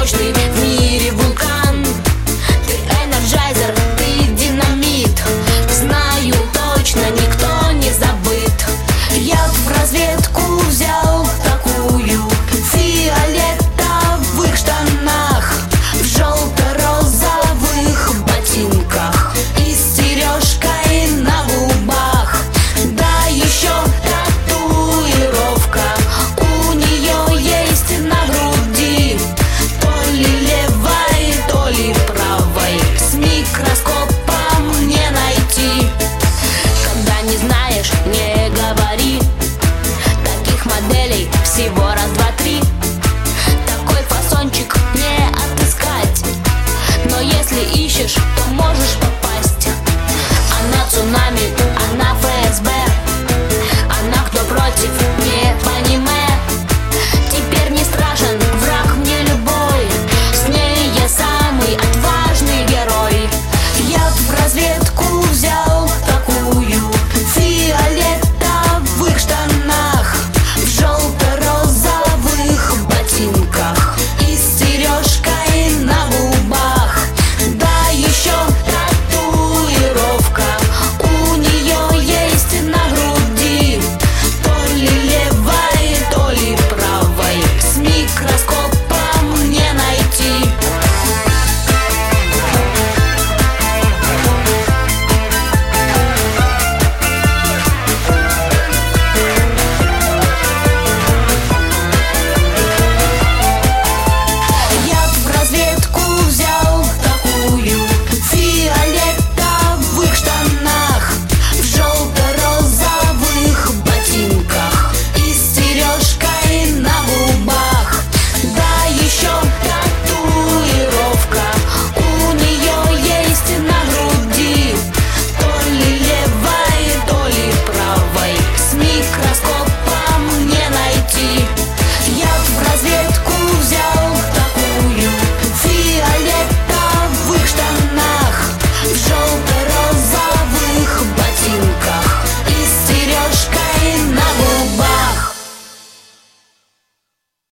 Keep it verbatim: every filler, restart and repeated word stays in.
мощный в мире вулкан. Ты энерджайзер, ты динамит. Знаю точно, никто не забыт. Я в разведку взял такую, в фиолетовых штанах, в желто-розовых ботинках и с сережкой на губах. Да еще татуировка у нее есть на груди, то ли левой, то ли правой, с микроскопом не найти. Когда не знаешь, не говори. Таких моделей всего раз, два, три. Такой фасончик не отыскать. Но если ищешь,